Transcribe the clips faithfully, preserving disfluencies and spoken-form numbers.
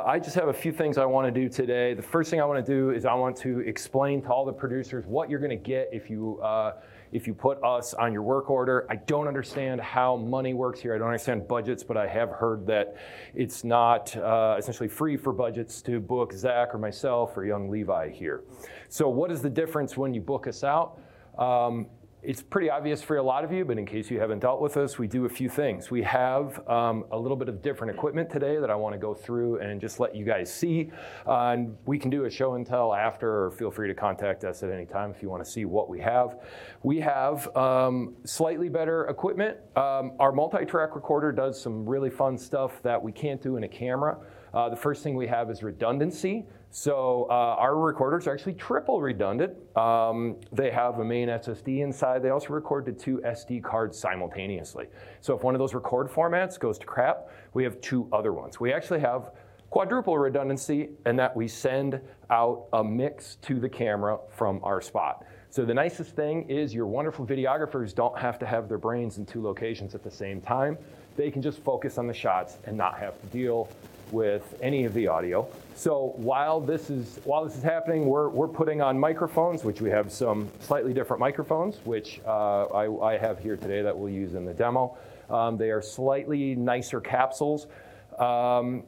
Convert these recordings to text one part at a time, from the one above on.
I just have a few things I want to do today. The first thing I want to do is I want to explain to all the producers what you're going to get if you uh, if you put us on your work order. I don't understand how money works here. I don't understand budgets, but I have heard that it's not uh, essentially free for budgets to book Zach or myself or young Levi here. So what is the difference when you book us out? Um, It's pretty obvious for a lot of you, but in case you haven't dealt with us, we do a few things. We have um, a little bit of different equipment today that I want to go through and just let you guys see. Uh, and we can do a show and tell after, or feel free to contact us at any time if you want to see what we have. We have um, slightly better equipment. Um, our multi-track recorder does some really fun stuff that we can't do in a camera. Uh, the first thing we have is redundancy. So uh, our recorders are actually triple redundant. Um, they have a main S S D inside. They also record to two S D cards simultaneously. So if one of those record formats goes to crap, we have two other ones. We actually have quadruple redundancy in that we send out a mix to the camera from our spot. So the nicest thing is your wonderful videographers don't have to have their brains in two locations at the same time. They can just focus on the shots and not have to deal with any of the audio. So while this is while this is happening, we're we're putting on microphones, which we have some slightly different microphones, which uh, I, I have here today that we'll use in the demo. Um, they are slightly nicer capsules. Um,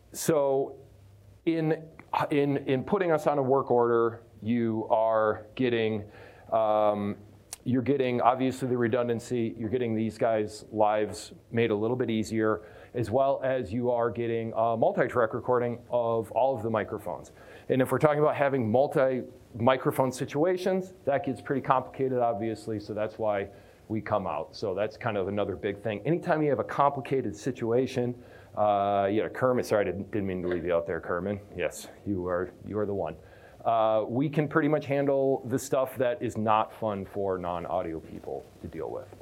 so in in in putting us on a work order, you are getting um, you're getting obviously the redundancy. You're getting these guys' lives made a little bit easier, as well as you are getting a multi-track recording of all of the microphones. And if we're talking about having multi-microphone situations, that gets pretty complicated, obviously, so that's why we come out. So that's kind of another big thing. Anytime you have a complicated situation, uh, yeah, Kermit, sorry, I didn't, didn't mean to leave you out there, Kermit. Yes, you are, you are the one. Uh, we can pretty much handle the stuff that is not fun for non-audio people to deal with.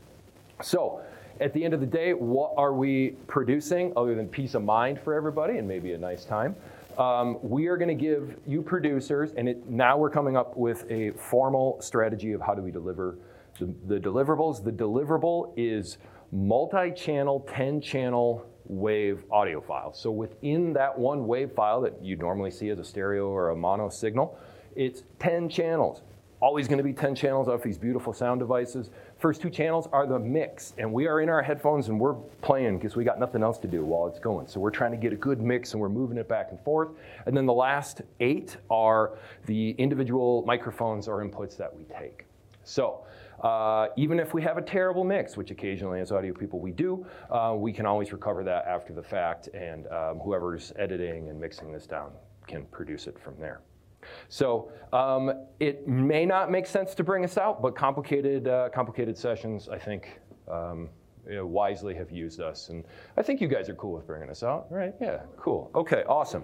So, at the end of the day, what are we producing other than peace of mind for everybody and maybe a nice time? Um, we are going to give you producers, and it, now we're coming up with a formal strategy of how do we deliver the, the deliverables. The deliverable is multi-channel, ten-channel wave audio file. So within that one wave file that you normally see as a stereo or a mono signal, it's ten channels. Always going to be ten channels off these beautiful sound devices. First two channels are the mix, and we are in our headphones and we're playing because we got nothing else to do while it's going. So we're trying to get a good mix and we're moving it back and forth. And then the last eight are the individual microphones or inputs that we take. So uh, even if we have a terrible mix, which occasionally as audio people we do, uh, we can always recover that after the fact, and um, whoever's editing and mixing this down can produce it from there. So um, it may not make sense to bring us out, but complicated, uh, complicated sessions, I think, um, you know, wisely have used us. And I think you guys are cool with bringing us out, right? Yeah, cool. Okay, awesome.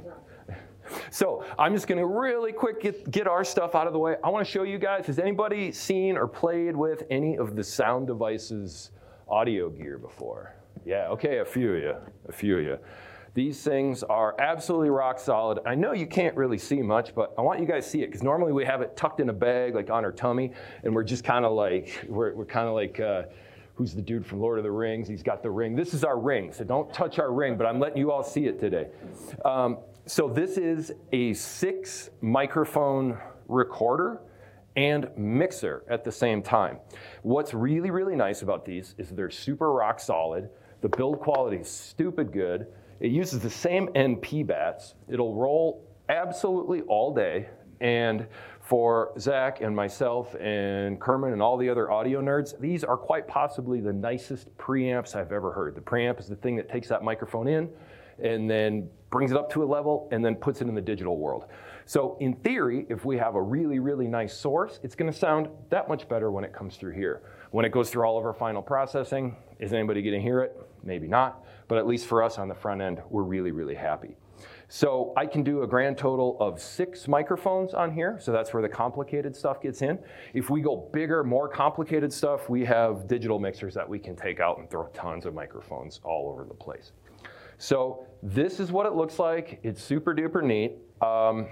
So I'm just going to really quick get, get our stuff out of the way. I want to show you guys, has anybody seen or played with any of the Sound Devices audio gear before? Yeah, okay, a few of you, a few of you. These things are absolutely rock solid. I know you can't really see much, but I want you guys to see it, because normally we have it tucked in a bag, like on our tummy, and we're just kind of like, we're, we're kind of like, uh, who's the dude from Lord of the Rings? He's got the ring. This is our ring, so don't touch our ring, but I'm letting you all see it today. Um, so this is a six microphone recorder and mixer at the same time. What's really, really nice about these is they're super rock solid. The build quality is stupid good. It uses the same N P bats. It'll roll absolutely all day. And for Zach and myself and Kermit and all the other audio nerds, these are quite possibly the nicest preamps I've ever heard. The preamp is the thing that takes that microphone in and then brings it up to a level and then puts it in the digital world. So in theory, if we have a really, really nice source, it's going to sound that much better when it comes through here. When it goes through all of our final processing, is anybody going to hear it? Maybe not, but at least for us on the front end, we're really, really happy. So I can do a grand total of six microphones on here, so that's where the complicated stuff gets in. If we go bigger, more complicated stuff, we have digital mixers that we can take out and throw tons of microphones all over the place. So this is what it looks like. It's super duper neat. Um,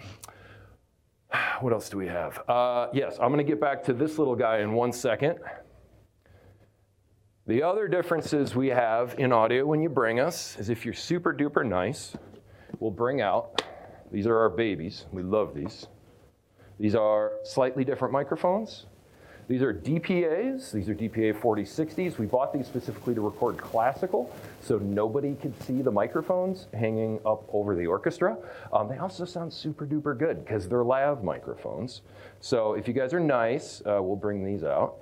what else do we have? Uh, yes, I'm gonna get back to this little guy in one second. The other differences we have in audio when you bring us is if you're super duper nice, we'll bring out, these are our babies. We love these. These are slightly different microphones. These are D P As. These are D P A forty sixties. We bought these specifically to record classical, so nobody could see the microphones hanging up over the orchestra. Um, they also sound super duper good because they're lav microphones. So if you guys are nice, uh, we'll bring these out.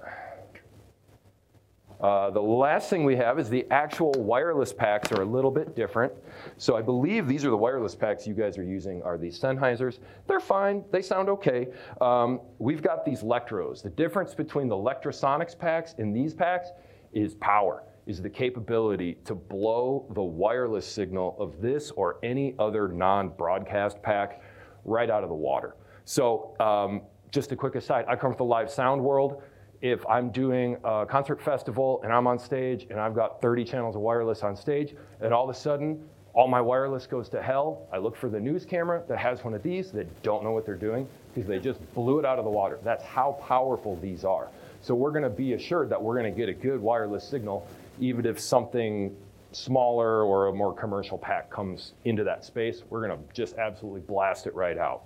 Uh, the last thing we have is the actual wireless packs are a little bit different. So I believe these are the wireless packs you guys are using are these Sennheisers. They're fine, they sound okay. Um, we've got these Lectros. The difference between the Lectrosonics packs and these packs is power, is the capability to blow the wireless signal of this or any other non-broadcast pack right out of the water. So um, just a quick aside, I come from the live sound world. If I'm doing a concert festival and I'm on stage and I've got thirty channels of wireless on stage, and all of a sudden, all my wireless goes to hell, I look for the news camera that has one of these that don't know what they're doing because they just blew it out of the water. That's how powerful these are. So we're gonna be assured that we're gonna get a good wireless signal even if something smaller or a more commercial pack comes into that space. We're gonna just absolutely blast it right out.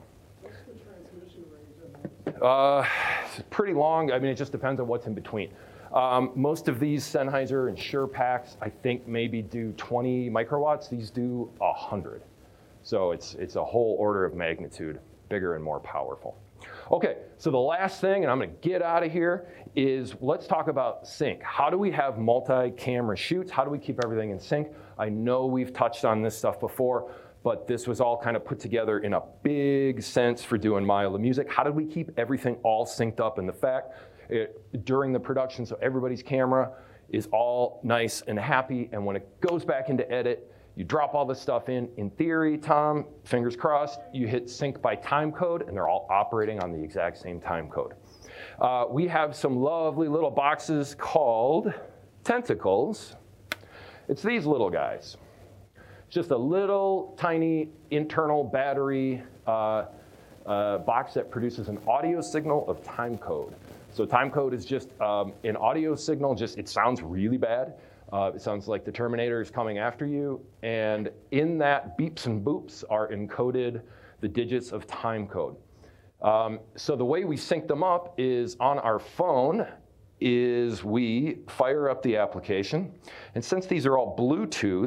Uh, it's pretty long. I mean, it just depends on what's in between. Um, most of these Sennheiser and Shure packs, I think, maybe do twenty microwatts. These do one hundred. So it's, it's a whole order of magnitude bigger and more powerful. Okay, so the last thing, and I'm gonna get out of here, is let's talk about sync. How do we have multi-camera shoots? How do we keep everything in sync? I know we've touched on this stuff before, but this was all kind of put together in a big sense for doing Mile of Music. How did we keep everything all synced up in the fact it, during the production so everybody's camera is all nice and happy, and when it goes back into edit, you drop all this stuff in. In theory, Tom, fingers crossed, you hit sync by time code, and they're all operating on the exact same time code. Uh, we have some lovely little boxes called Tentacles. It's these little guys. Just a little tiny internal battery uh, uh, box that produces an audio signal of time code. So time code is just um, an audio signal, just it sounds really bad. Uh, it sounds like the Terminator is coming after you. And in that beeps and boops are encoded the digits of time code. Um, so the way we sync them up is on our phone is we fire up the application. And since these are all Bluetooth,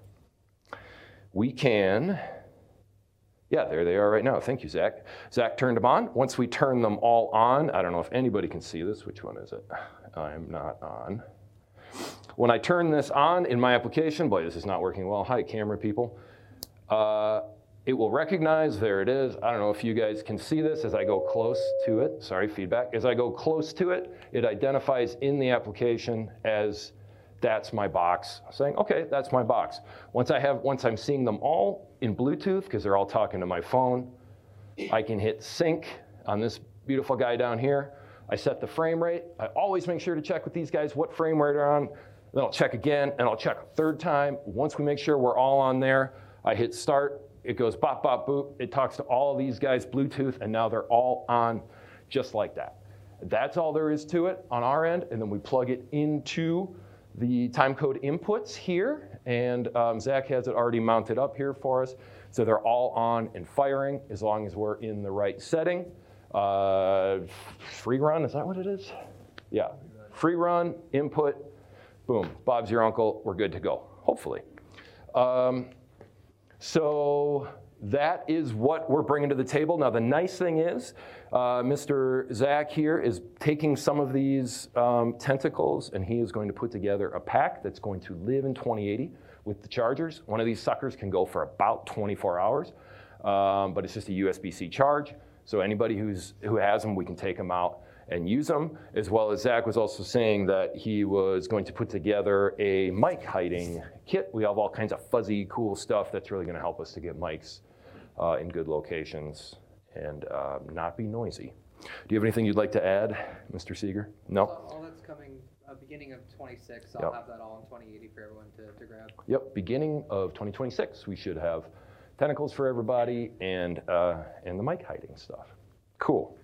we can, yeah, there they are right now. Thank you, Zach. Zach turned them on. Once we turn them all on, I don't know if anybody can see this. Which one is it? I'm not on. When I turn this on in my application, boy, this is not working well. Hi, camera people. Uh, it will recognize, there it is. I don't know if you guys can see this as I go close to it. Sorry, feedback. As I go close to it, it identifies in the application as that's my box, saying, okay, that's my box. Once I have, once I'm seeing them all in Bluetooth, because they're all talking to my phone, I can hit sync on this beautiful guy down here. I set the frame rate. I always make sure to check with these guys what frame rate they're on. Then I'll check again, and I'll check a third time. Once we make sure we're all on there, I hit start. It goes bop, bop, boop. It talks to all of these guys Bluetooth, and now they're all on just like that. That's all there is to it on our end, and then we plug it into the timecode inputs here, and um, Zach has it already mounted up here for us. So they're all on and firing as long as we're in the right setting. Uh, free run, is that what it is? Yeah, free run, input, boom, Bob's your uncle, we're good to go, hopefully. Um, so that is what we're bringing to the table. Now the nice thing is, uh, Mister Zach here is taking some of these um, tentacles, and he is going to put together a pack that's going to live in twenty eighty with the chargers. One of these suckers can go for about twenty-four hours, um, but it's just a U S B C charge. So anybody who's, who has them, we can take them out and use them, as well as Zach was also saying that he was going to put together a mic hiding kit. We have all kinds of fuzzy, cool stuff that's really gonna help us to get mics uh, in good locations and uh, not be noisy. Do you have anything you'd like to add, Mister Seeger? No? All, all that's coming uh, beginning of twenty-six. I'll Yep. have that all in twenty eighty for everyone to, to grab. Yep, beginning of twenty twenty-six, we should have tentacles for everybody and uh, and the mic hiding stuff. Cool.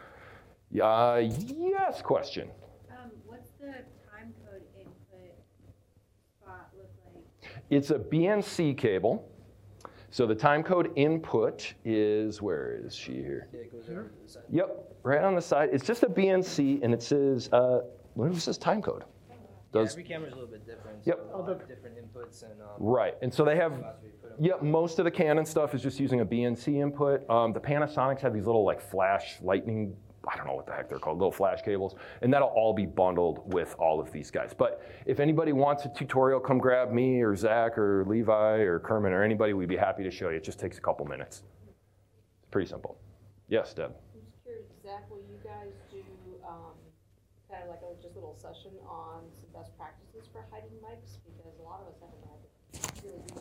Uh, yes, question. Um, what's the time code input spot look like? It's a B N C cable. So the time code input is, where is she here? Yeah, it goes over to the side. Yep, right on the side. It's just a B N C, and it says, uh, what does this time code? Yeah, Does, every camera's a little bit different. Yep. So a lot of different inputs and. Um, right, and so they have, spots where you put 'em. yep, most of the Canon stuff is just using a B N C input. Um, the Panasonics have these little like flash lightning, I don't know what the heck they're called, little flash cables, and that'll all be bundled with all of these guys. But if anybody wants a tutorial, come grab me or Zach or Levi or Kerman or anybody, we'd be happy to show you. It just takes a couple minutes. It's pretty simple. Yes, Deb? I'm just curious, Zach, will you guys do, um, kind of like a just little session on some best practices for hiding mics? Because a lot of us haven't had to really do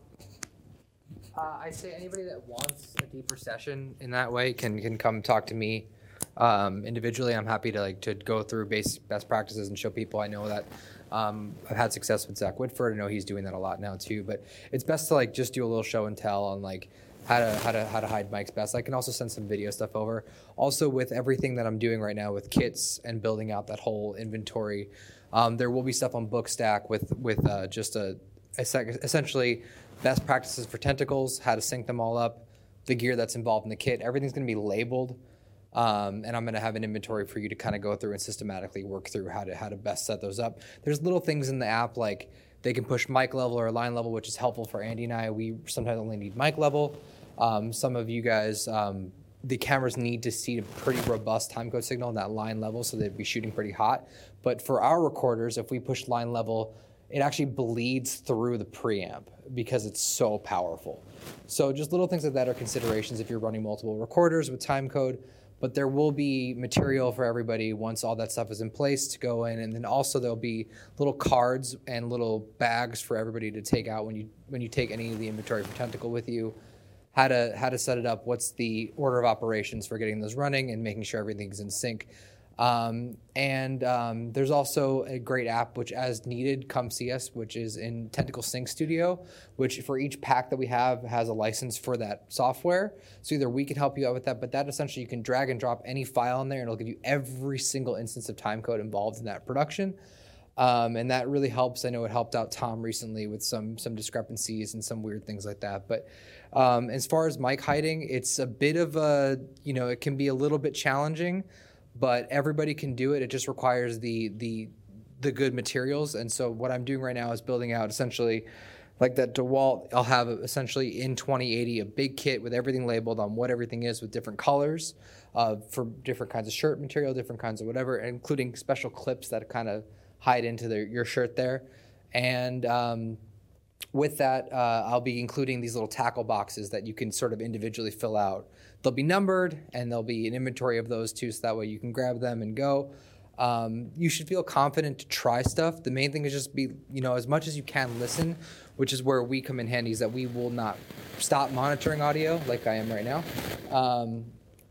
that. Uh, I say anybody that wants a deeper session in that way can can come talk to me um, individually. I'm happy to like to go through base best practices and show people. I know that um, I've had success with Zach Whitford. I know he's doing that a lot now too. But it's best to like just do a little show and tell on like how to how to how to hide mics best. I can also send some video stuff over. Also, with everything that I'm doing right now with kits and building out that whole inventory, um, there will be stuff on Bookstack with with uh, just a, a sec- essentially best practices for tentacles, how to sync them all up, the gear that's involved in the kit. Everything's going to be labeled, um, and I'm going to have an inventory for you to kind of go through and systematically work through how to how to best set those up. There's little things in the app like they can push mic level or line level, which is helpful for Andy and I. We sometimes only need mic level. Um, some of you guys, um, the cameras need to see a pretty robust timecode signal in that line level, so they'd be shooting pretty hot. But for our recorders, if we push line level, it actually bleeds through the preamp because it's so powerful. So just little things like that are considerations if you're running multiple recorders with timecode. But there will be material for everybody once all that stuff is in place to go in, and then also there'll be little cards and little bags for everybody to take out when you when you take any of the inventory for Tentacle with you. How to how to set it up, what's the order of operations for getting those running and making sure everything's in sync. Um, and um, there's also a great app, which as needed, come see us, which is in Tentacle Sync Studio, which for each pack that we have has a license for that software. So either we can help you out with that, but that essentially you can drag and drop any file in there and it'll give you every single instance of timecode involved in that production. Um, and that really helps. I know it helped out Tom recently with some some discrepancies and some weird things like that. But um, as far as mic hiding, it's a bit of a, you know, it can be a little bit challenging, but everybody can do it. It just requires the the the good materials. And so what I'm doing right now is building out essentially like that DeWalt. I'll have essentially in twenty eighty a big kit with everything labeled on what everything is with different colors uh, for different kinds of shirt material, different kinds of whatever, including special clips that kind of hide into the, your shirt there. And um, with that, uh, I'll be including these little tackle boxes that you can sort of individually fill out. They'll be numbered, and there'll be an inventory of those too, so that way you can grab them and go. Um, you should feel confident to try stuff. The main thing is just be, you know, as much as you can listen, which is where we come in handy, is that we will not stop monitoring audio like I am right now. Um,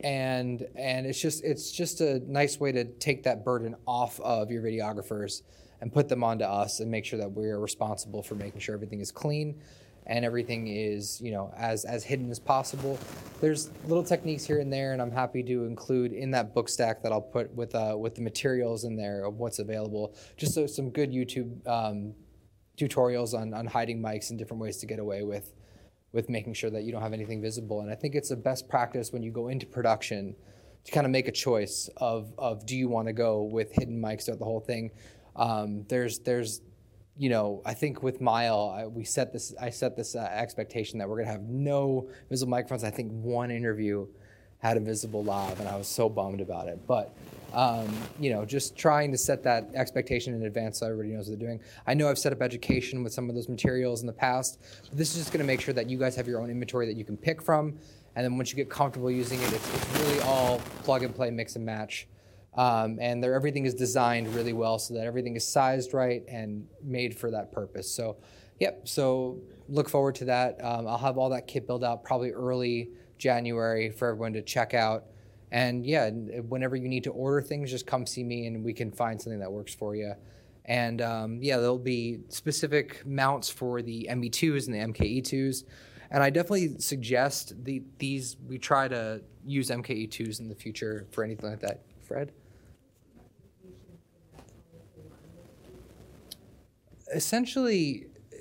and and it's just it's just a nice way to take that burden off of your videographers and put them onto us and make sure that we're responsible for making sure everything is clean and everything is, you know, as as hidden as possible. There's little techniques here and there, and I'm happy to include in that book stack that I'll put with uh, with the materials in there of what's available. Just so some good YouTube um, tutorials on on hiding mics and different ways to get away with with making sure that you don't have anything visible. And I think it's a best practice when you go into production to kind of make a choice of of do you want to go with hidden mics throughout the whole thing. Um, there's there's you know, I think with Mile, I, we set this. I set this uh, expectation that we're gonna have no visible microphones. I think one interview had a visible lav, and I was so bummed about it. But um, you know, just trying to set that expectation in advance so everybody knows what they're doing. I know I've set up education with some of those materials in the past, but this is just gonna make sure that you guys have your own inventory that you can pick from, and then once you get comfortable using it, it's, it's really all plug and play, mix and match. Um, and there, everything is designed really well so that everything is sized right and made for that purpose. So, yep, so look forward to that. Um, I'll have all that kit built out probably early January for everyone to check out. And yeah, whenever you need to order things, just come see me and we can find something that works for you. And um, yeah, there'll be specific mounts for the M B twos and the M K E twos. And I definitely suggest the, these, we try to use M K E twos in the future for anything like that. Fred? Essentially,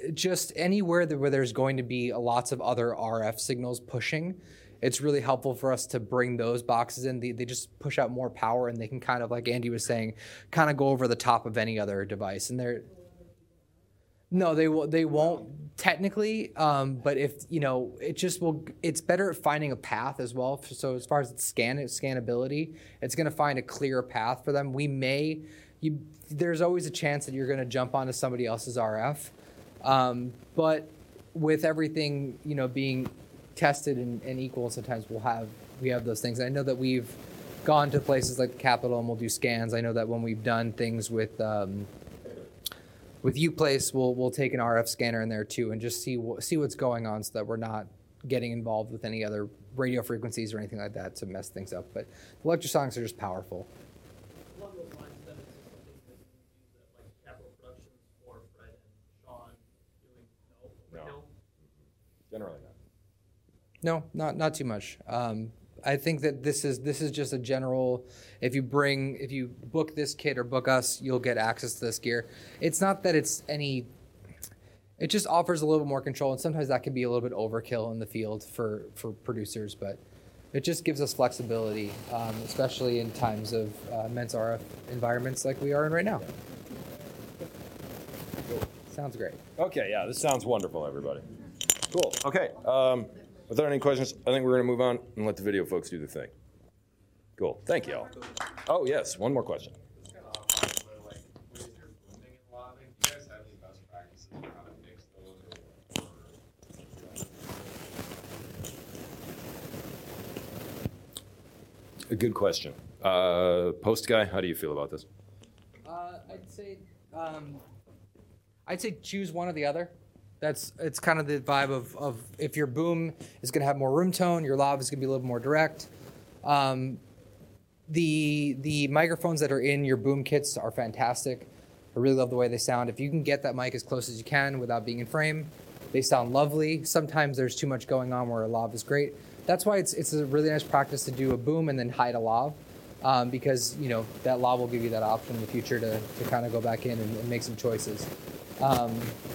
just anywhere that, where there's going to be lots of other R F signals pushing, it's really helpful for us to bring those boxes in. They, they just push out more power, and they can kind of, like Andy was saying, kind of go over the top of any other device. And they're no, they will. They won't technically, um, but if you know, it just will. It's better at finding a path as well. So as far as its scan scannability, it's going to find a clear path for them. We may, you, there's always a chance that you're going to jump onto somebody else's R F, um, but with everything you know being tested and, and equal, sometimes we'll have we have those things. I know that we've gone to places like the Capitol and we'll do scans. I know that when we've done things with um, with UPlace, we'll we'll take an R F scanner in there too and just see wh- see what's going on, so that we're not getting involved with any other radio frequencies or anything like that to mess things up. But the electrosonics are just powerful. Along those lines, then it's just something that you use at like Capital Productions or Fred and Sean doing no, No. no. Generally not. No, not not too much. Um, I think that this is this is just a general. If you bring, if you book this kit or book us, you'll get access to this gear. It's not that it's any. It just offers a little bit more control, and sometimes that can be a little bit overkill in the field for for producers. But it just gives us flexibility, um, especially in times of uh, immense R F environments like we are in right now. Sounds great. Okay, yeah, this sounds wonderful, everybody. Cool. Okay. Um, without any questions, I think we're going to move on and let the video folks do the thing. Cool. Thank you all. Oh, yes. One more question. Like, with your booming and lobbing, do you guys have any best practices for how to fix those? Or, A good question. Uh, post guy, how do you feel about this? Uh, I'd say, um, I'd say choose one or the other. That's it's kind of the vibe of, of if your boom is going to have more room tone, your lav is going to be a little more direct. Um, the the microphones that are in your boom kits are fantastic. I really love the way they sound. If you can get that mic as close as you can without being in frame, they sound lovely. Sometimes there's too much going on where a lav is great. That's why it's it's a really nice practice to do a boom and then hide a lav. Um, because you know that lav will give you that option in the future to, to kind of go back in and, and make some choices. Um,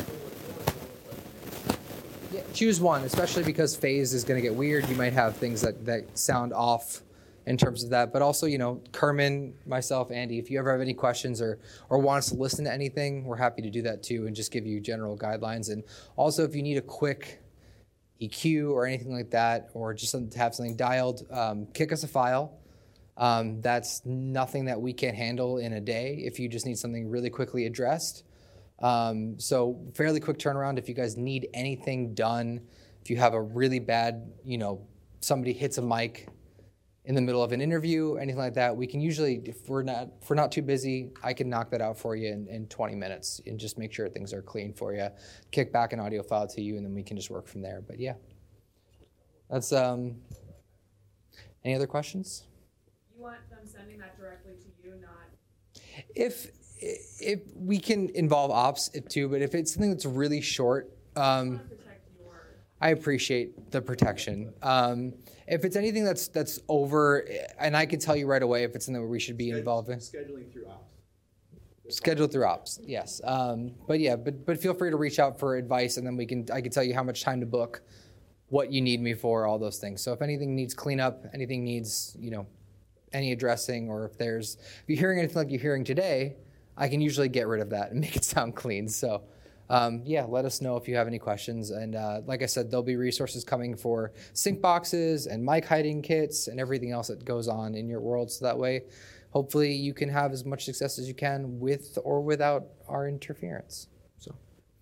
yeah, choose one, especially because phase is going to get weird. You might have things that, that sound off in terms of that. But also, you know, Kerman, myself, Andy, if you ever have any questions or or want us to listen to anything, we're happy to do that too and just give you general guidelines. And also, if you need a quick E Q or anything like that, or just to have something dialed, um, kick us a file. Um, that's nothing that we can handle in a day if you just need something really quickly addressed. Um, so fairly quick turnaround if you guys need anything done. If you have a really bad, you know, somebody hits a mic in the middle of an interview, anything like that, we can usually, if we're not if we're not too busy, I can knock that out for you in, in twenty minutes and just make sure things are clean for you. Kick back an audio file to you, and then we can just work from there. But yeah, that's um. Any other questions? You want them sending that directly to you, not? If if we can involve ops too, but if it's something that's really short, um, I want to protect your. I appreciate the protection. Um, if it's anything that's that's over, and I can tell you right away if it's something where we should be involved in. Scheduling through ops. Scheduled through ops, yes. Um, but yeah, but but feel free to reach out for advice, and then we can I can tell you how much time to book, what you need me for, all those things. So if anything needs cleanup, anything needs you know, any addressing, or if there's if you're hearing anything like you're hearing today, I can usually get rid of that and make it sound clean. So um, yeah, let us know if you have any questions. And uh, like I said, there'll be resources coming for sync boxes and mic hiding kits and everything else that goes on in your world. So that way, hopefully you can have as much success as you can with or without our interference. So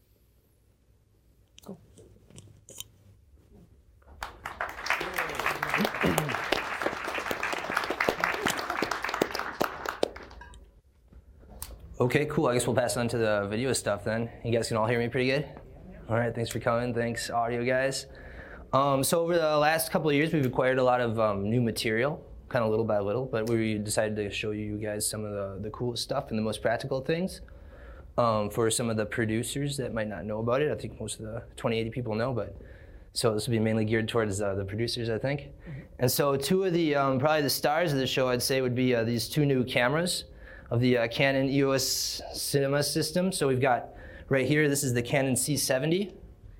cool. Okay, cool. I guess we'll pass on to the video stuff then. You guys can all hear me pretty good? All right, thanks for coming. Thanks, audio guys. Um, so over the last couple of years, we've acquired a lot of um, new material, kind of little by little, but we decided to show you guys some of the, the coolest stuff and the most practical things. Um, for some of the producers that might not know about it, I think most of the twenty eighty people know, but so this will be mainly geared towards uh, the producers, I think. Mm-hmm. And so two of the, um, probably the stars of the show, I'd say, would be uh, these two new cameras of the uh, Canon E O S Cinema system. So we've got Right here, this is the Canon C seventy.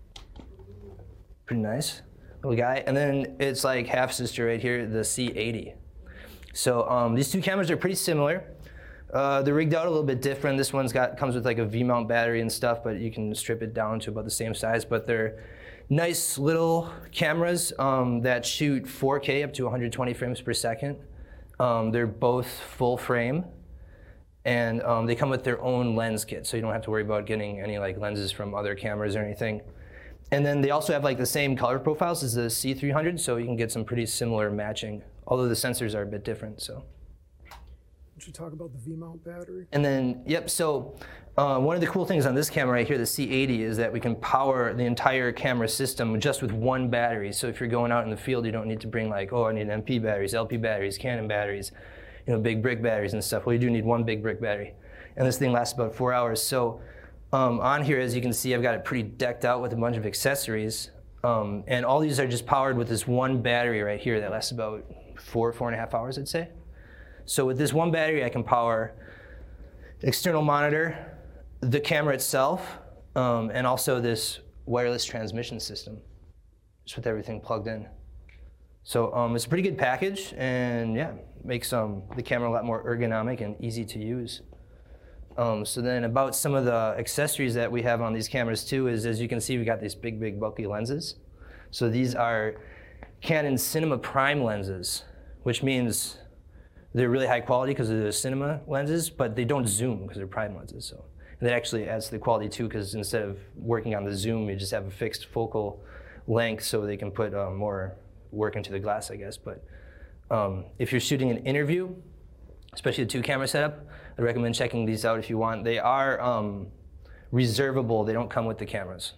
Pretty nice little guy. And then it's like half sister right here, the C eighty. So um, these two cameras are pretty similar. Uh, they're rigged out a little bit different. This one's got comes with like a V-mount battery and stuff, but you can strip it down to about the same size. But they're nice little cameras um, that shoot four K up to one hundred twenty frames per second. Um, they're both full frame, and um, they come with their own lens kit, so you don't have to worry about getting any like lenses from other cameras or anything. And then they also have like the same color profiles as the C three hundred, so you can get some pretty similar matching, although the sensors are a bit different. So. Did you talk about the V-mount battery? And then, yep, so uh, one of the cool things on this camera right here, the C eighty, is that we can power the entire camera system just with one battery. So if you're going out in the field, you don't need to bring like, oh, I need M P batteries, L P batteries, Canon batteries, you know, big brick batteries and stuff. Well, you do need one big brick battery. And this thing lasts about four hours. So um, on here, as you can see, I've got it pretty decked out with a bunch of accessories. Um, and all these are just powered with this one battery right here that lasts about four, four and a half hours, I'd say. So with this one battery, I can power external monitor, the camera itself, um, and also this wireless transmission system, just with everything plugged in. So um, it's a pretty good package, and yeah, makes um, the camera a lot more ergonomic and easy to use. Um, so then about some of the accessories that we have on these cameras too is, as you can see, we got these big, big bulky lenses. So these are Canon Cinema Prime lenses, which means they're really high quality because of the cinema lenses, but they don't zoom because they're prime lenses. So and that actually adds to the quality too, because instead of working on the zoom, you just have a fixed focal length, so they can put um, more work into the glass, I guess. But um, if you're shooting an interview, especially the two camera setup, I recommend checking these out if you want. They are um, reservable. They don't come with the cameras.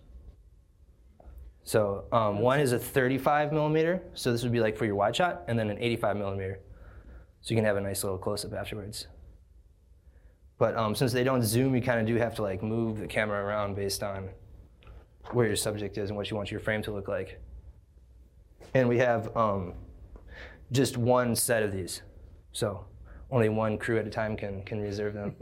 So um, one is a thirty-five millimeter, so this would be like for your wide shot, and then an eighty-five millimeter. So you can have a nice little close-up afterwards. But um, since they don't zoom, you kind of do have to like move the camera around based on where your subject is and what you want your frame to look like. And we have um, just one set of these. So only one crew at a time can, can reserve them.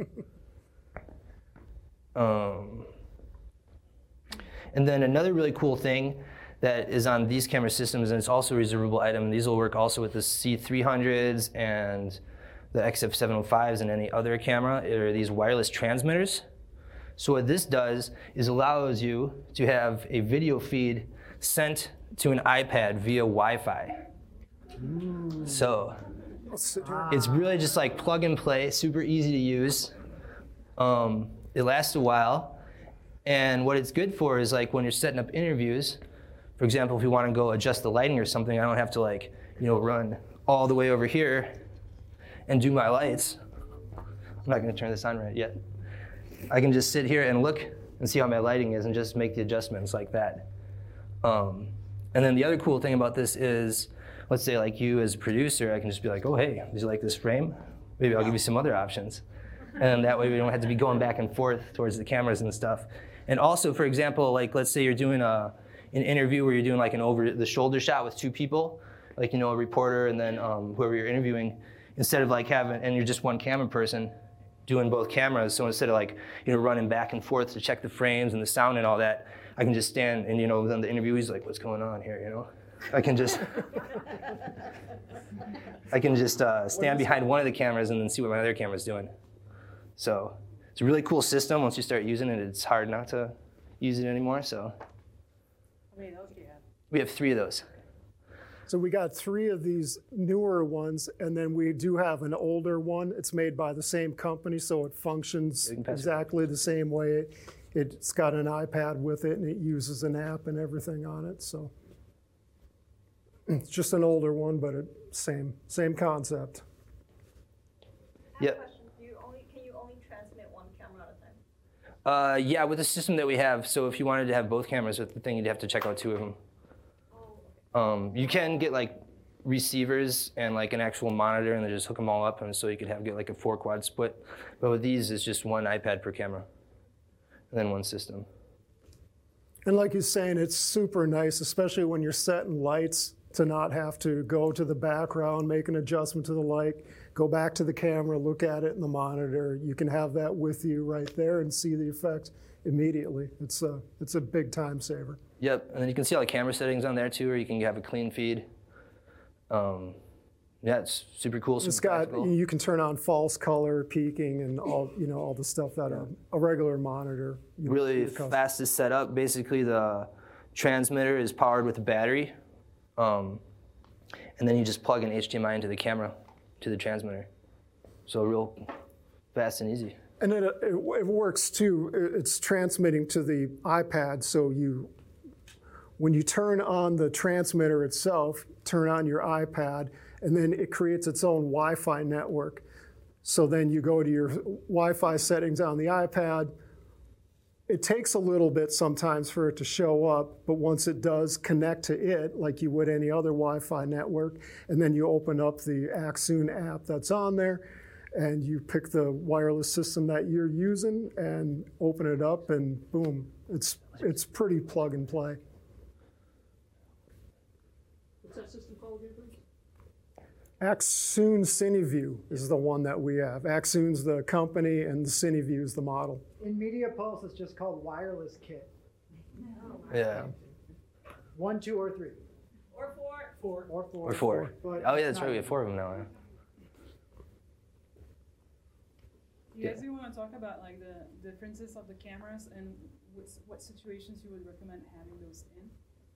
um, and then another really cool thing that is on these camera systems, and it's also a reservable item. These will work also with the C three hundreds and the X F seven oh fives and any other camera, are these wireless transmitters. So what this does is allows you to have a video feed sent to an iPad via Wi-Fi. Ooh. So it's really just like plug and play, super easy to use. Um, it lasts a while. And what it's good for is like when you're setting up interviews, for example, if you want to go adjust the lighting or something, I don't have to like, you know, run all the way over here and do my lights. I'm not going to turn this on right yet. I can just sit here and look and see how my lighting is and just make the adjustments like that. Um, and then the other cool thing about this is, let's say like you as a producer, I can just be like, oh, hey, did you like this frame? Maybe I'll give you some other options. And that way we don't have to be going back and forth towards the cameras and stuff. And also, for example, like let's say you're doing a an interview where you're doing like an over the shoulder shot with two people, like, you know, a reporter and then um, whoever you're interviewing, instead of like having, and you're just one camera person doing both cameras. So instead of like, you know, running back and forth to check the frames and the sound and all that, I can just stand and, you know, then the interviewee's like, what's going on here, you know? I can just, I can just uh, stand behind one of the cameras and then see what my other camera's doing. So it's a really cool system. Once you start using it, it's hard not to use it anymore, so. How many of those do you have? We have three of those. So we got three of these newer ones, and then we do have an older one. It's made by the same company, so it functions exactly the same way. It's got an iPad with it, and it uses an app and everything on it. So it's just an older one, but it, same same concept. I have Yep. a question. Do you only, can you only transmit one camera at a time? Uh, yeah, with the system that we have, so if you wanted to have both cameras with the thing, you'd have to check out two of them. Um, you can get like receivers and like an actual monitor and then just hook them all up, and so you could have get like a four quad split. But with these, it's just one iPad per camera and then one system. And like he's saying, it's super nice, especially when you're setting lights, to not have to go to the background, make an adjustment to the light, go back to the camera, look at it in the monitor. You can have that with you right there and see the effects immediately. It's a, it's a big time saver. Yep, and then you can see all the camera settings on there too, where you can have a clean feed. Um, yeah, it's super cool. Super It's got, practical. you can turn on false color, peaking, and all, you know, all the stuff that a, a regular monitor. You Really your custom- fast to set up. Basically, the transmitter is powered with a battery, um, and then you just plug an H D M I into the camera to the transmitter. So real fast and easy. And it, it, it works too. It- It's transmitting to the iPad, so you, when you turn on the transmitter itself, turn on your iPad, and then it creates its own Wi-Fi network. So then you go to your Wi-Fi settings on the iPad. It takes a little bit sometimes for it to show up, but once it does, connect to it like you would any other Wi-Fi network, and then you open up the Axoon app that's on there, and you pick the wireless system that you're using and open it up, and boom, it's it's pretty plug and play. What's that system called again, please? Axoon CineView is the one that we have. Axoon's the company, and the CineView is the model. In MediaPulse, it's just called Wireless Kit. Yeah. One, two, or three. Or four. Four. Or four. Or four. But Oh yeah, that's not- right. We have four of them now. Yeah. You guys do want to talk about like the differences of the cameras and what, what situations you would recommend having those in?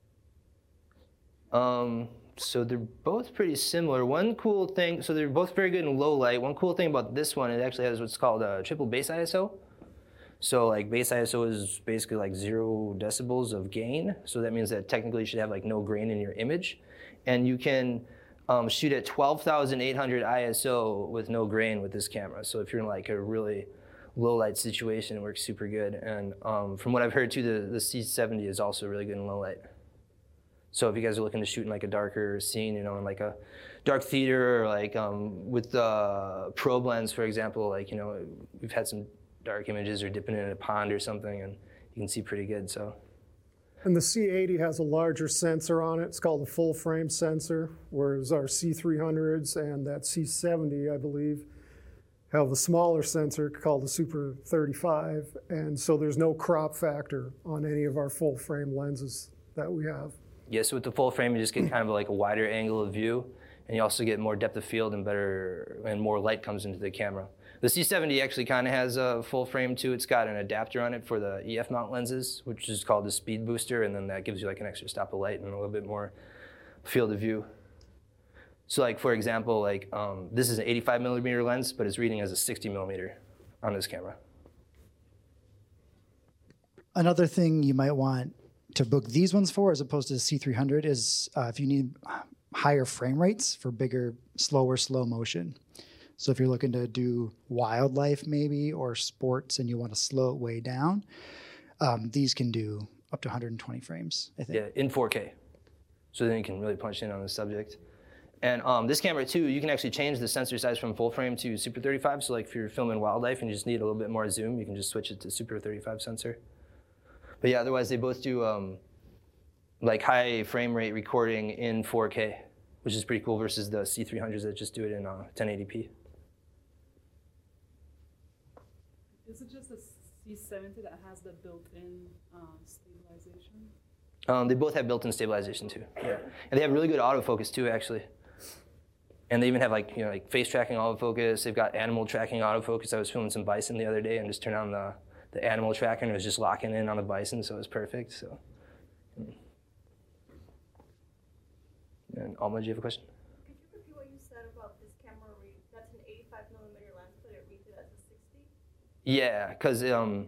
Um, so they're both pretty similar. One cool thing, so they're both very good in low light. One cool thing about this one, it actually has what's called a triple base I S O. So like base I S O is basically like zero decibels of gain. So that means that technically you should have like no grain in your image. And you can um, shoot at twelve thousand eight hundred I S O with no grain with this camera. So if you're in like a really low light situation, it works super good. And um, from what I've heard too, the, the C seventy is also really good in low light. So if you guys are looking to shoot in like a darker scene, you know, in like a dark theater, or like um, with the probe lens, for example, like, you know, we've had some dark images or dipping in a pond or something, and you can see pretty good. So. And the C eighty has a larger sensor on it. It's called a full frame sensor, whereas our C three hundreds and that C seventy, I believe, have a smaller sensor called the Super thirty-five. And so there's no crop factor on any of our full frame lenses that we have. Yeah, so with the full frame, you just get kind of like a wider angle of view, and you also get more depth of field and better, and more light comes into the camera. The C seventy actually kind of has a full frame too. It's got an adapter on it for the E F mount lenses, which is called the speed booster, and then that gives you like an extra stop of light and a little bit more field of view. So like, for example, like um, this is an eighty-five millimeter lens, but it's reading as a sixty millimeter on this camera. Another thing you might want to book these ones for, as opposed to the C three hundred, is uh, if you need higher frame rates for bigger, slower, slow motion. So if you're looking to do wildlife maybe, or sports, and you want to slow it way down, um, these can do up to one hundred twenty frames, I think. Yeah, in four K. So then you can really punch in on the subject. And um, this camera too, you can actually change the sensor size from full frame to Super thirty-five. So like if you're filming wildlife and you just need a little bit more zoom, you can just switch it to Super thirty-five sensor. But yeah, otherwise they both do um, like high frame rate recording in four K, which is pretty cool versus the C three hundreds that just do it in uh, ten eighty p. Is it just the C seventy that has the built-in um, stabilization? Um, they both have built-in stabilization too. Yeah, and they have really good autofocus too, actually. And they even have like you know like face tracking autofocus. They've got animal tracking autofocus. I was filming some bison the other day and just turned on the the animal tracker and it was just locking in on the bison, so it was perfect. So. And Alma, do you have a question? Could you repeat what you said about this camera read? That's an eighty-five millimeter lens, but it reads it as a sixty? Yeah, because um,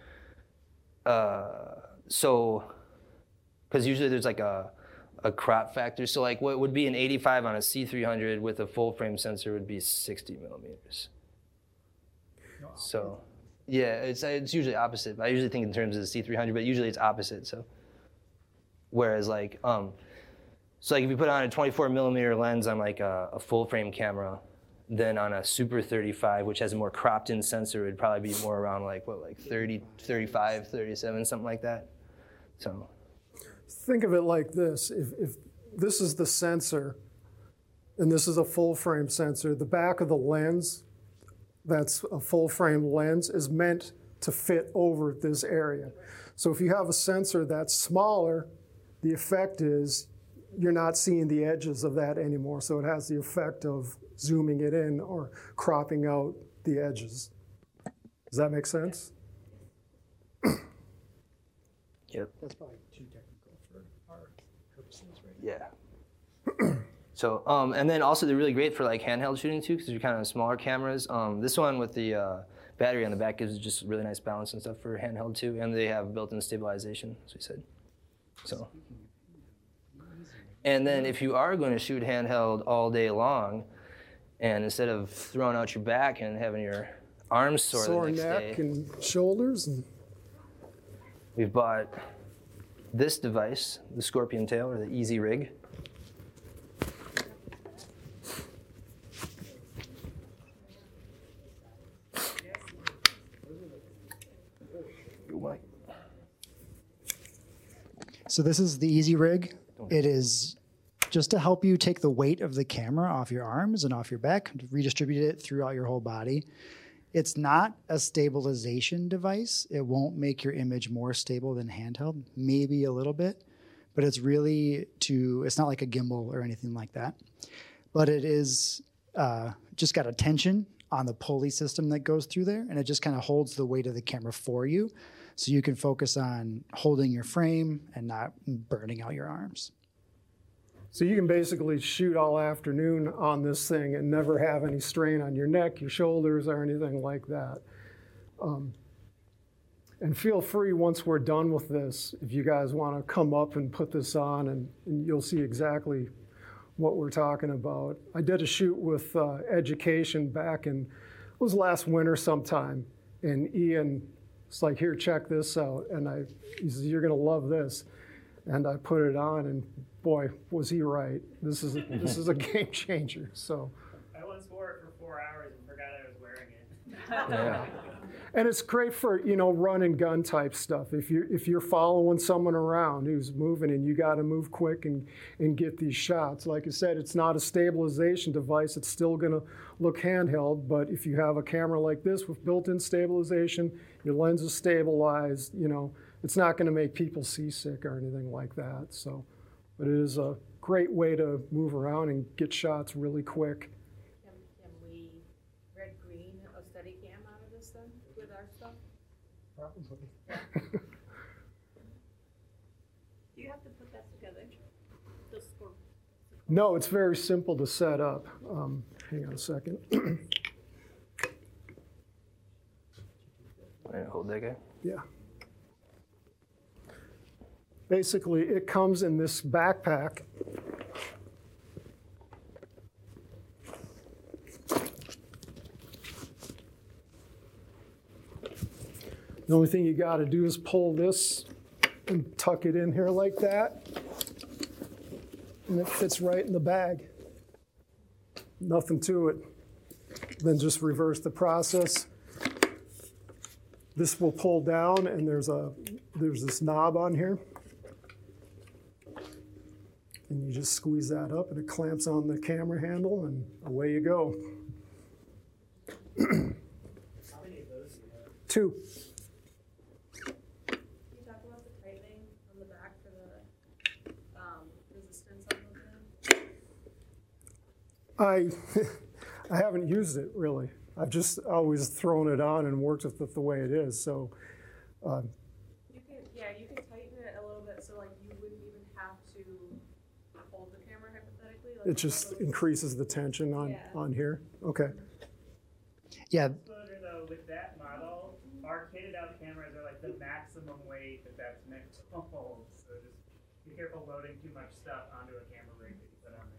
uh, so, because usually there's like a, a crop factor. So like what would be an eighty-five on a C three hundred with a full frame sensor would be sixty millimeters. So, yeah, it's it's usually opposite. I usually think in terms of the C three hundred, but usually it's opposite. So, whereas like um, so like if you put on a twenty-four millimeter lens on like a, a full frame camera, then on a Super thirty-five, which has a more cropped in sensor, it would probably be more around like what, like thirty, thirty-five, thirty-seven, something like that. So. Think of it like this. If, if this is the sensor, and this is a full frame sensor, the back of the lens, that's a full frame lens, is meant to fit over this area. So if you have a sensor that's smaller, the effect is you're not seeing the edges of that anymore. So it has the effect of zooming it in or cropping out the edges. Does that make sense? Yep. That's probably too technical for our purposes right Yeah. So, um, and then also they're really great for like handheld shooting too, because they're kind of smaller cameras. Um, this one with the uh, battery on the back gives just really nice balance and stuff for handheld too, and they have built-in stabilization, as we said. So. And then if you are going to shoot handheld all day long, and instead of throwing out your back and having your arms sore, Sore the next neck day, and shoulders. And we've bought this device, the Scorpion Tail, or the Easy Rig. So this is the Easy Rig. It is just to help you take the weight of the camera off your arms and off your back, redistribute it throughout your whole body. It's not a stabilization device. It won't make your image more stable than handheld, maybe a little bit, but it's really to, it's not like a gimbal or anything like that. But it is uh, just got a tension on the pulley system that goes through there, and it just kind of holds the weight of the camera for you, so you can focus on holding your frame and not burning out your arms. so you can basically shoot all afternoon on this thing and never have any strain on your neck, your shoulders, or anything like that. Um, and feel free, once we're done with this, if you guys want to come up and put this on, and, and you'll see exactly what we're talking about. I did a shoot with uh, Education back in, it was last winter sometime, and Ian was like, here, check this out. And I, he says, you're gonna love this. And I put it on, and boy, was he right. This is, this is a game changer, so. I once wore it for four hours and forgot I was wearing it. Yeah. And it's great for, you know, run and gun type stuff. If you're, if you're following someone around who's moving and you got to move quick and, and get these shots. Like I said, it's not a stabilization device. It's still going to look handheld. But if you have a camera like this with built-in stabilization, your lens is stabilized, you know, it's not going to make people seasick or anything like that. So, but it is a great way to move around and get shots really quick. Can, can we red green a steady cam out of this then with our stuff? Probably. Do you have to put that together? This for No, it's very simple to set up. Um, hang on a second. Right, hold that guy. Yeah. Basically, it comes in this backpack. The only thing you got to do is pull this and tuck it in here like that, and it fits right in the bag. Nothing to it. Then just reverse the process. This will pull down, and there's a there's this knob on here. And you just squeeze that up, and it clamps on the camera handle, and away you go. How many of those do you have? Two. Can you talk about the piping on the back for the um, resistance on the I I haven't used it really. I've just always thrown it on and worked with it the way it is. So uh, You can, yeah, you can tighten it a little bit so like you wouldn't even have to hold the camera hypothetically. Like it just increases the tension on, Yeah. on here. Okay. Yeah, Disclosure though, with that model, our kitted out cameras are like the maximum weight that that's meant to hold. So just be careful loading too much stuff onto a camera rig that you put on there.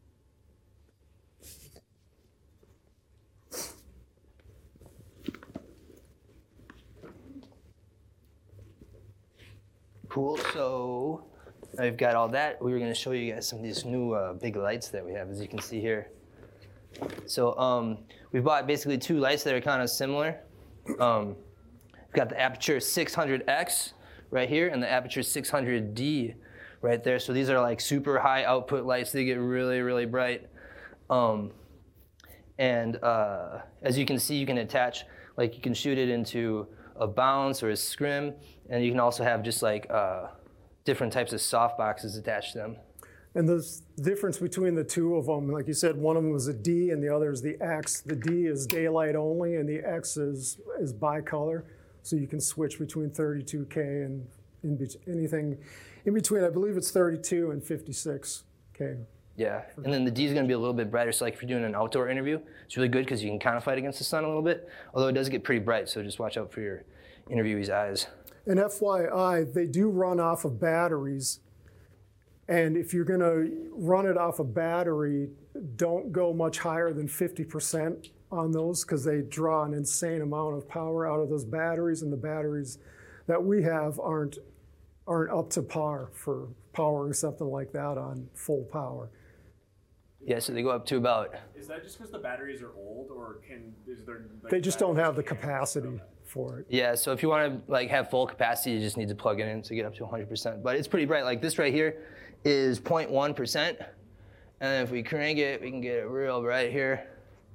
Cool. So I've got all that. We were going to show you guys some of these new uh, big lights that we have, as you can see here. So um, we bought basically two lights that are kind of similar. Um, we've got the Aputure six hundred X right here and the Aputure six hundred D right there. So these are like super high output lights. They get really, really bright. Um, and uh, as you can see, you can attach, like you can shoot it into a bounce or a scrim, and you can also have just like uh, different types of soft boxes attached to them. And the difference between the two of them, like you said, one of them was a D and the other is the X. The D is daylight only and the X is, is bicolor. So you can switch between thirty-two K and in be- anything in between. I believe it's thirty-two and fifty-six K. Yeah, and then the D is going to be a little bit brighter. So like if you're doing an outdoor interview, it's really good because you can kind of fight against the sun a little bit. Although it does get pretty bright, so just watch out for your interviewee's eyes. And F Y I, they do run off of batteries. And if you're going to run it off a battery, don't go much higher than fifty percent on those because they draw an insane amount of power out of those batteries, and the batteries that we have aren't aren't up to par for powering something like that on full power. Yeah, so they go up to about. Is that just because the batteries are old, or can is there? Like, They just don't have the capacity for it. Yeah, so if you want to like have full capacity, you just need to plug it in to get up to one hundred percent. But it's pretty bright. Like this right here is zero point one percent, and then if we crank it, we can get it real bright here.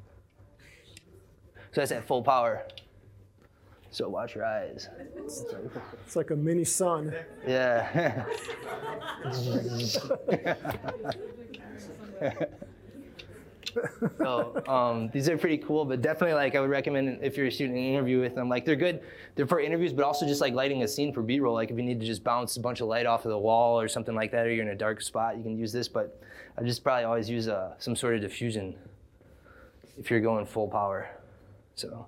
So that's at full power. So watch your eyes. It's like a mini sun. Yeah. So um, these are pretty cool, but definitely like I would recommend if you're shooting an interview with them, like they're good. They're for interviews, but also just like lighting a scene for B-roll. Like if you need to just bounce a bunch of light off of the wall or something like that, or you're in a dark spot, you can use this. But I just probably always use uh, some sort of diffusion if you're going full power. So.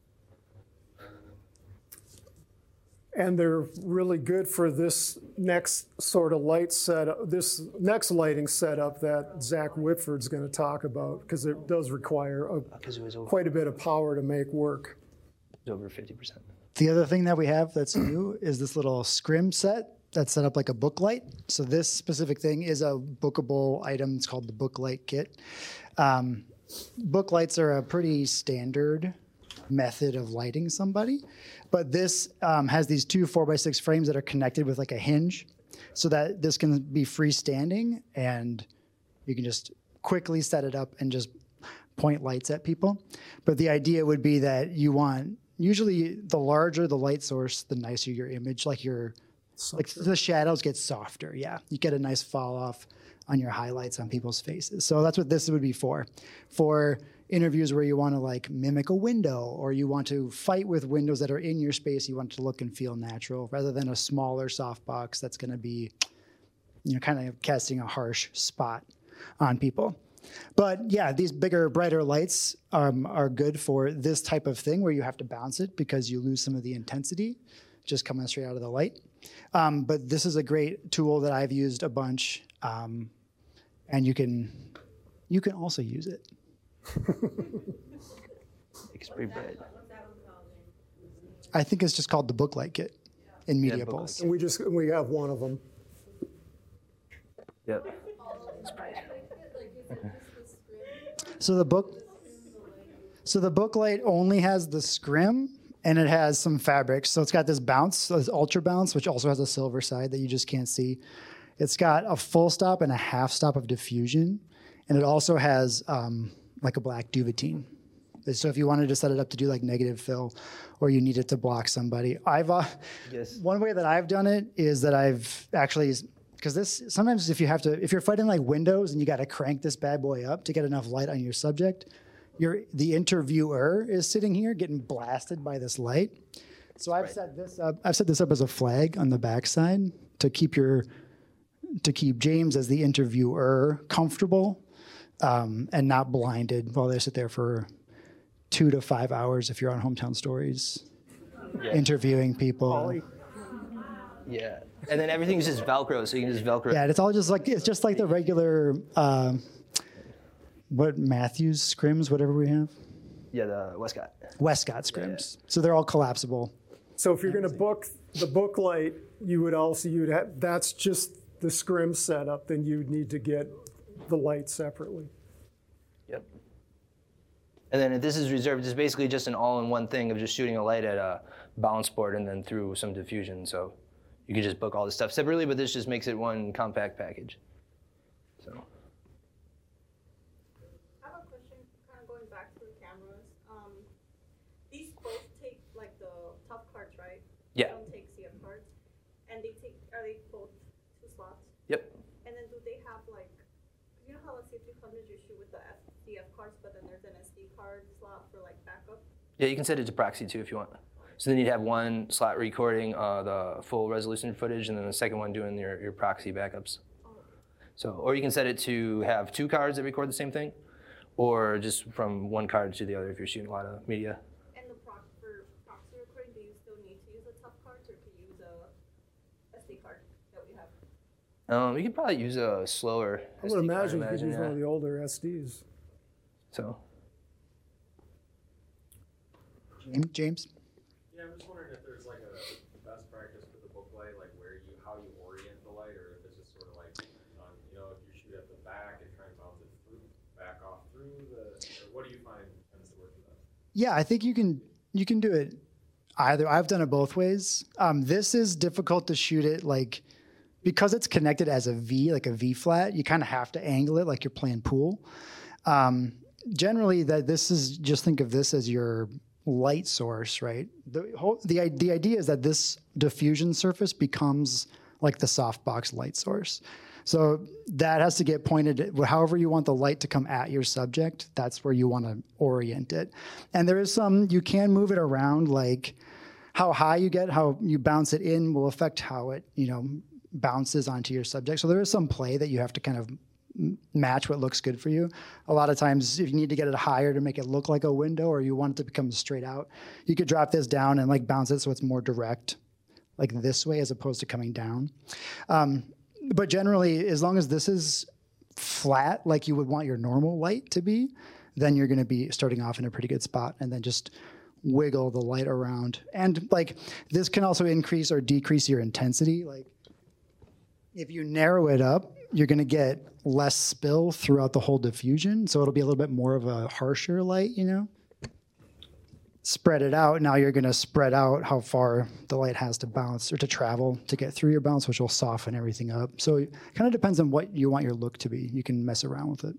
And they're really good for this next sort of light setup, this next lighting setup that Zach Whitford's going to talk about, because it does require a, quite a bit of power to make work. It's over fifty percent. The other thing that we have that's new is this little scrim set that's set up like a book light. So this specific thing is a bookable item. It's called the book light kit. Um, book lights are a pretty standard method of lighting somebody, but this um, has these two four by six frames that are connected with like a hinge, so that this can be freestanding and you can just quickly set it up and just point lights at people. But the idea would be that you want, usually the larger the light source, the nicer your image, like your like the shadows get softer. Yeah, you get a nice fall off on your highlights on people's faces. So that's what this would be for. For interviews where you want to like mimic a window, or you want to fight with windows that are in your space, you want it to look and feel natural rather than a smaller softbox that's going to be, you know, kind of casting a harsh spot on people. But yeah, these bigger, brighter lights um, are good for this type of thing where you have to bounce it because you lose some of the intensity just coming straight out of the light. Um, but this is a great tool that I've used a bunch, um, and you can you can also use it. It's pretty bright. I think it's just called the book light kit in Media Yeah, Pulse. And we just we have one of them. Yep. So the book, so the book light only has the scrim, and it has some fabrics. So it's got this bounce, so this ultra bounce, which also has a silver side that you just can't see. It's got a full stop and a half stop of diffusion, and it also has um, like a black duvetine. So if you wanted to set it up to do like negative fill, or you needed to block somebody, I've uh, Yes. one way that I've done it is that I've actually, because this sometimes if you have to, if you're fighting like windows and you got to crank this bad boy up to get enough light on your subject, you're the interviewer is sitting here getting blasted by this light. So I've set this up. I've set this up as a flag on the backside to keep your to keep James as the interviewer comfortable um, and not blinded while they sit there for two to five hours if you're on Hometown Stories, Yeah. interviewing people. Yeah. And then everything's just Velcro, so you can just Velcro. Yeah, it's all just like it's just like the regular uh, what Matthews scrims, whatever we have. Yeah, the Westcott. Westcott scrims. So they're all collapsible. So if you're going to book the book light, you would also you'd have, that's just the scrim setup. Then you'd need to get the light separately. Yep. And then if this is reserved, it's basically just an all-in-one thing of just shooting a light at a bounce board and then through some diffusion. So you can just book all this stuff separately, but this just makes it one compact package. So. I have a question, kind of going back to the cameras. Um, these both take like the tough card Yeah. Don't take C F cards, and they take are they both two slots? Yep. And then do they have like, you know how let's say three hundred you shoot with the F D F cards, but then there's an S D card slot for like backup. Yeah, you can set it to proxy too if you want. So then you'd have one slot recording uh, the full resolution footage, and then the second one doing your, your proxy backups. So, or you can set it to have two cards that record the same thing, or just from one card to the other if you're shooting a lot of media. And the proc for proxy recording, do you still need to use the tough cards, or can you use a S D card that we have? Um, you could probably use a slower. I S would D card, imagine you could use yeah. one of the older S Ds. So. James? Yeah, I'm just wondering if there's like a best practice for the book light, like where you, how you orient the light, or if it's just sort of like, um, you know, if you shoot at the back and try and bounce it through, back off through the, or what do you find tends to work the best? Yeah, I think you can you can do it either. I've done it both ways. Um, this is difficult to shoot it like because it's connected as a V, like a V flat. You kind of have to angle it like you're playing pool. Um, generally, that this is just think of this as your light source, right? The whole the the idea is that this diffusion surface becomes like the softbox light source. So that has to get pointed however you want the light to come at your subject. That's where you want to orient it. And there is some, you can move it around, like how high you get, how you bounce it in will affect how it, you know, bounces onto your subject. So there is some play that you have to kind of match what looks good for you. A lot of times if you need to get it higher to make it look like a window, or you want it to become straight out, you could drop this down and like bounce it so it's more direct, like this way as opposed to coming down. Um, but generally, as long as this is flat, like you would want your normal light to be, then you're gonna be starting off in a pretty good spot, and then just wiggle the light around. And like this can also increase or decrease your intensity. Like if you narrow it up, you're gonna get less spill throughout the whole diffusion. So it'll be a little bit more of a harsher light, you know? Spread it out. Now you're gonna spread out how far the light has to bounce or to travel to get through your bounce, which will soften everything up. So it kind of depends on what you want your look to be. You can mess around with it.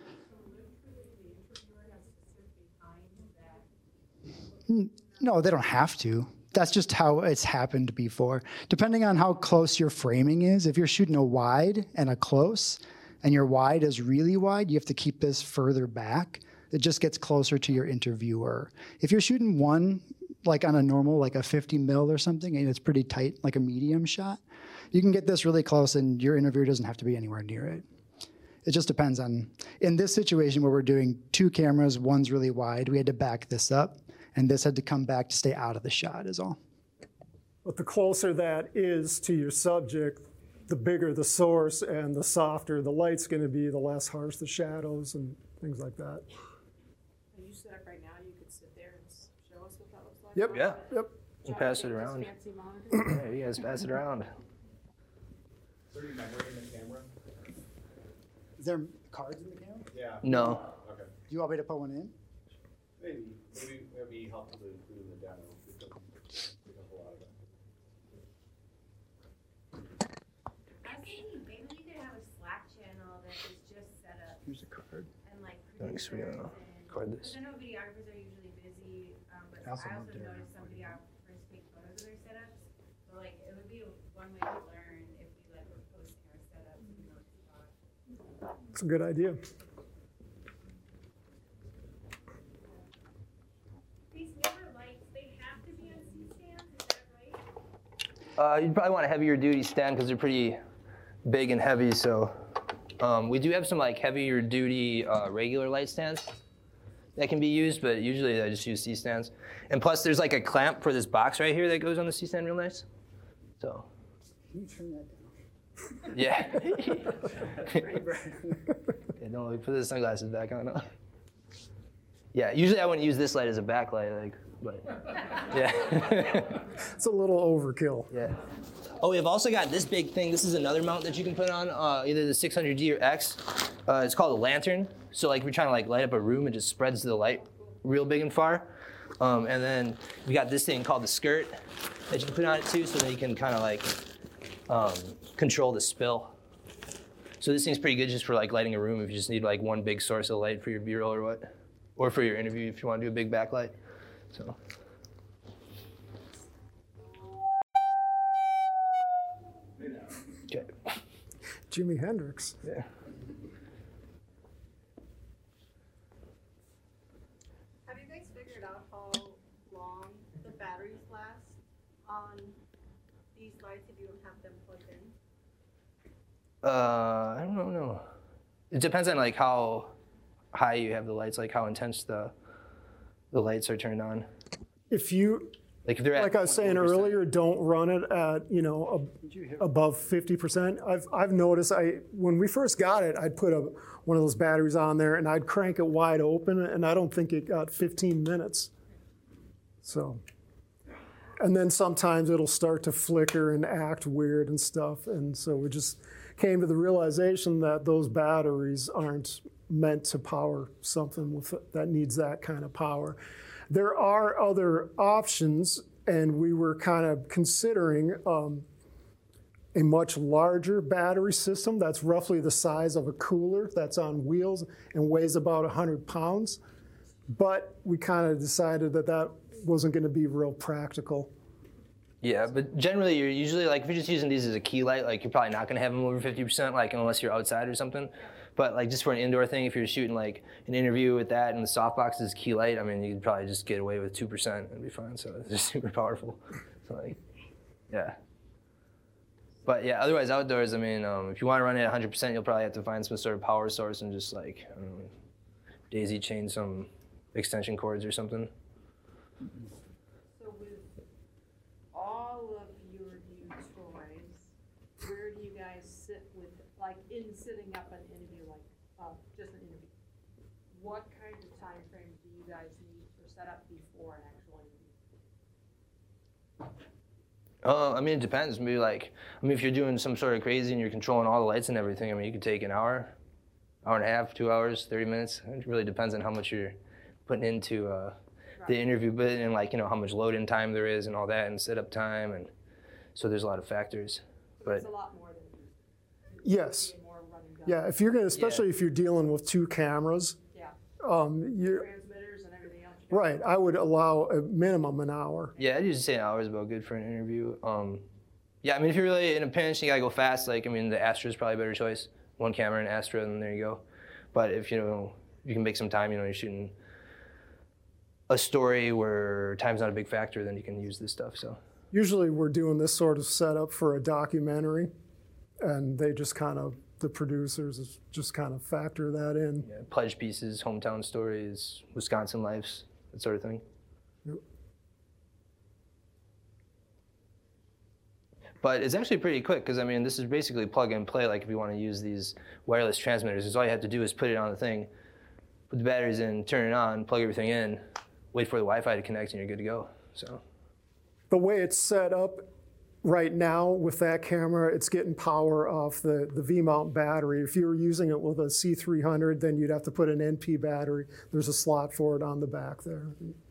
No, they don't have to. That's just how it's happened before. Depending on how close your framing is, if you're shooting a wide and a close, and your wide is really wide, you have to keep this further back. It just gets closer to your interviewer. If you're shooting one, like on a normal, like a fifty mil or something, and it's pretty tight, like a medium shot, you can get this really close and your interviewer doesn't have to be anywhere near it. It just depends on, in this situation where we're doing two cameras, one's really wide, we had to back this up, and this had to come back to stay out of the shot is all. But the closer that is to your subject, the bigger the source and the softer the light's going to be, the less harsh the shadows and things like that. Are you set up right now? You could sit there and s- show us what that looks like? Yep. Yeah. Yep. We'll pass it around. Fancy monitor? Yeah, you guys pass it around. Is there any memory in the camera? Is there cards in the camera? Yeah. No. Okay. Do you want me to put one in? Maybe. Maybe it would be helpful to include in the demo. It doesn't take up a lot of it. I was thinking maybe we could have a Slack channel that is just set up Here's a card. and like Thanks, we producers gotta and- record this. I know videographers are usually busy, um, but I also I moved also there noticed some for you. videographers take photos of their setups. So like it would be one way to learn if we like were posting our setups in one spot. It's a good idea. These newer lights, they have to be on C-stands, is that right? Uh, you'd probably want a heavier duty stand because they're pretty big and heavy. So um, we do have some like heavier duty uh, regular light stands that can be used, but usually I just use C stands. And plus, there's like a clamp for this box right here that goes on the C stand real nice. So Can you turn that down? yeah. yeah no, we put the sunglasses back on. Yeah, usually I wouldn't use this light as a backlight, like, but yeah. It's a little overkill. Yeah. Oh, we've also got this big thing. This is another mount that you can put on uh, either the six hundred D or X. Uh, it's called a lantern. So like if you're trying to like light up a room, it just spreads the light real big and far. Um, and then we got this thing called the skirt that you can put on it too, so that you can kind of like um, control the spill. So this thing's pretty good just for like lighting a room if you just need like one big source of light for your B-roll or what, or for your interview if you want to do a big backlight. So. Jimi Hendrix. Yeah. Have you guys figured out how long the batteries last on these lights if you don't have them plugged in? Uh, I don't know. It depends on like how high you have the lights, like how intense the the lights are turned on. If you, Like if they're at like I was saying twenty percent. earlier, don't run it at, you know, a, above fifty percent. I've, I've noticed, I when we first got it, I'd put a, one of those batteries on there and I'd crank it wide open, and I don't think it got fifteen minutes. So, and then sometimes it'll start to flicker and act weird and stuff. And so we just came to the realization that those batteries aren't meant to power something with, that needs that kind of power. There are other options, and we were kind of considering um, a much larger battery system that's roughly the size of a cooler that's on wheels and weighs about one hundred pounds. But we kind of decided that that wasn't going to be real practical. Yeah, but generally you're usually like if you're just using these as a key light, like you're probably not gonna have them over fifty percent, like unless you're outside or something. But like just for an indoor thing, if you're shooting like an interview with that and the softbox is key light, I mean you could probably just get away with two percent and be fine. So it's just super powerful. So like, yeah. But yeah, otherwise outdoors, I mean, um, if you want to run it at one hundred percent, you'll probably have to find some sort of power source and just like I don't know, daisy chain some extension cords or something. So with all of your new toys, where do you guys sit with, like, in setting up an interview, like, uh, just an interview? What kind of time frame do you guys need for setup before an actual interview? Uh, I mean, it depends. Maybe like, I mean, if you're doing some sort of crazy and you're controlling all the lights and everything, I mean, you could take an hour, hour and a half, two hours, thirty minutes. It really depends on how much you're putting into uh, the interview bit and like, you know, how much load-in time there is and all that and setup time. And so there's a lot of factors. But It's a lot more than Yes. more run and gun. Yeah, if you're going to, especially if you're dealing with two cameras, Yeah. um, you're, Transmitters and everything else. right, I would allow a minimum an hour. yeah, I'd usually say an hour is about good for an interview. Um, yeah, I mean, if you're really in a pinch and you gotta go fast, like, I mean, the Astra is probably a better choice. One camera and Astra, and there you go. But if, you know, you can make some time, you know, you're shooting a story where time's not a big factor, then you can use this stuff, so. Usually we're doing this sort of setup for a documentary, and they just kind of, the producers just kind of factor that in. Yeah, pledge pieces, hometown stories, Wisconsin lives, that sort of thing. Yep. But it's actually pretty quick because, I mean, this is basically plug and play. Like if you want to use these wireless transmitters, because all you have to do is put it on the thing, put the batteries in, turn it on, plug everything in, wait for the Wi-Fi to connect, and you're good to go. So. The way it's set up right now with that camera, it's getting power off the, the V-mount battery. If you were using it with a C three hundred, then you'd have to put an N P battery. There's a slot for it on the back there.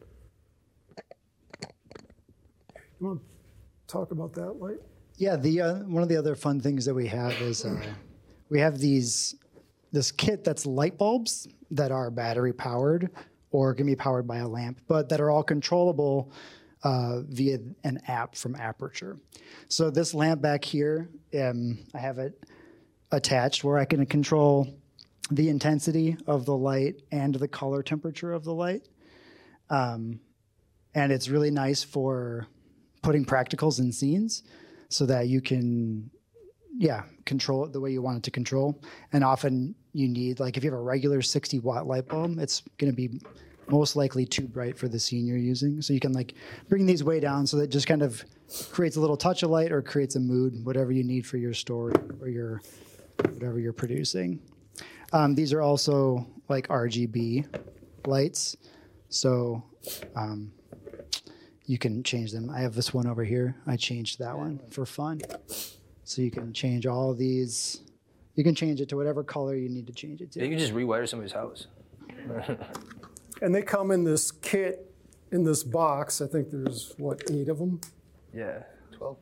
You want to talk about that light? Yeah, the uh, one of the other fun things that we have is uh, we have these this kit that's light bulbs that are battery powered or can be powered by a lamp, but that are all controllable uh, via an app from Aperture. So this lamp back here, um, I have it attached where I can control the intensity of the light and the color temperature of the light. Um, and it's really nice for putting practicals in scenes so that you can, yeah, control it the way you want it to control. And often you need, like if you have a regular sixty watt light bulb, it's gonna be most likely too bright for the scene you're using. So you can like bring these way down so that it just kind of creates a little touch of light or creates a mood, whatever you need for your story or your, whatever you're producing. Um, these are also like R G B lights. So um, you can change them. I have this one over here. I changed that one for fun. So you can change all of these. You can change it to whatever color you need to change it to. You can just rewire somebody's house. And they come in this kit, in this box. I think there's, what, eight of them? Yeah, twelve.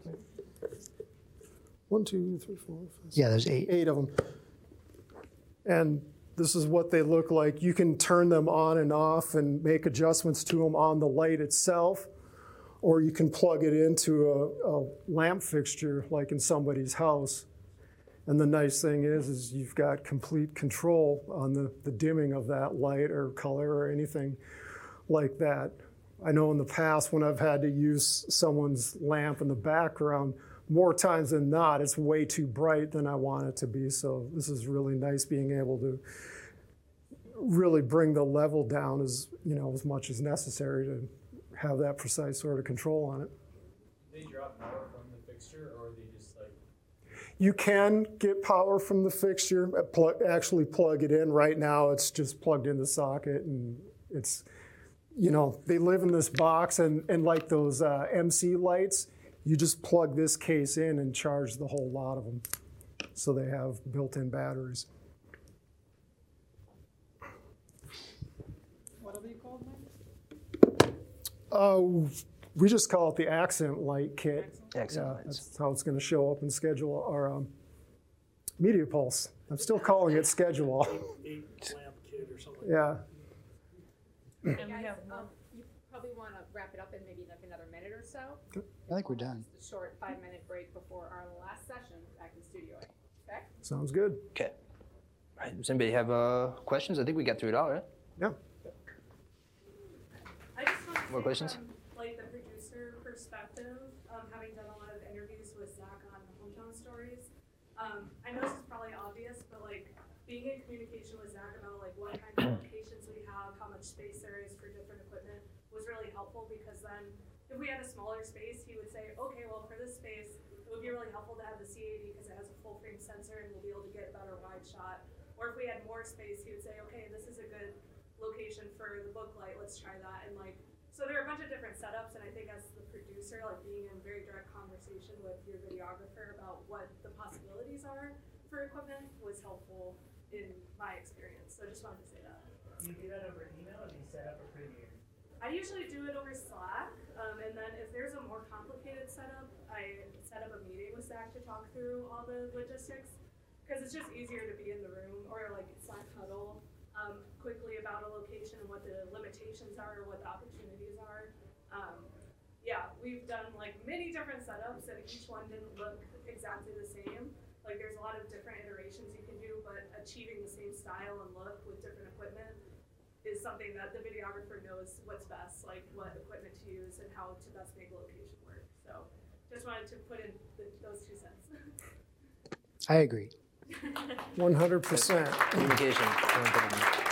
One, two, three, four, five, six, Yeah, there's eight. Eight of them. And this is what they look like. You can turn them on and off and make adjustments to them on the light itself, or you can plug it into a, a lamp fixture like in somebody's house. And the nice thing is, is you've got complete control on the, the dimming of that light or color or anything like that. I know in the past when I've had to use someone's lamp in the background, more times than not, it's way too bright than I want it to be. So this is really nice being able to really bring the level down as, you know, as much as necessary to have that precise sort of control on it. They drop power from the fixture, or are they just like? You can get power from the fixture, uh, plug, actually plug it in. Right now it's just plugged in the socket, and it's, you know, they live in this box, and, and like those uh, M C lights, you just plug this case in and charge the whole lot of them. So they have built-in batteries. What are they called, Mike? Uh, we just call it the accent light kit. Accent yeah, lights. That's how it's going to show up in schedule our um, Media Pulse. I'm still calling it schedule. Eight lamp kit or something. Yeah. And we Guys, have more. um, you probably want to wrap it up in maybe like another minute or so. I think we're done. Just a short five-minute break before our last session back in Studio A. Okay? Sounds good. Okay. All right. Does anybody have uh, questions? I think we got through it all, right? Yeah. I just want to More say questions? from like the producer perspective, um, having done a lot of interviews with Zach on Hometown Stories, um, I know this is probably obvious, but like being in communication with Zach about like what kind of locations we have, how much space there is for different equipment was really helpful, because then if we had a smaller space, he would say, okay, well for this space, it would be really helpful to have the C eighty because it has a full frame sensor and we'll be able to get a better wide shot. Or if we had more space, he would say, okay, this is a good location for the book light, let's try that. And like, so there are a bunch of different setups, and I think as the producer, like being in very direct conversation with your videographer about what the possibilities are for equipment was helpful in my experience. So I just wanted to say that. Do you do that over email, or do you set up a Premiere? I usually do it over Slack, um, and then if there's a more complicated setup, I set up a meeting with Zach to talk through all the logistics, because it's just easier to be in the room, or like Slack huddle um, quickly about a location and what the limitations are, or what the opportunities are. Um, yeah, we've done like many different setups, and each one didn't look exactly the same. Like there's a lot of different iterations you can do, but achieving the same style and look with different equipment is something that the videographer knows what's best, like what equipment to use and how to best make a location work. So just wanted to put in the, those two cents. I agree. one hundred percent. Communication.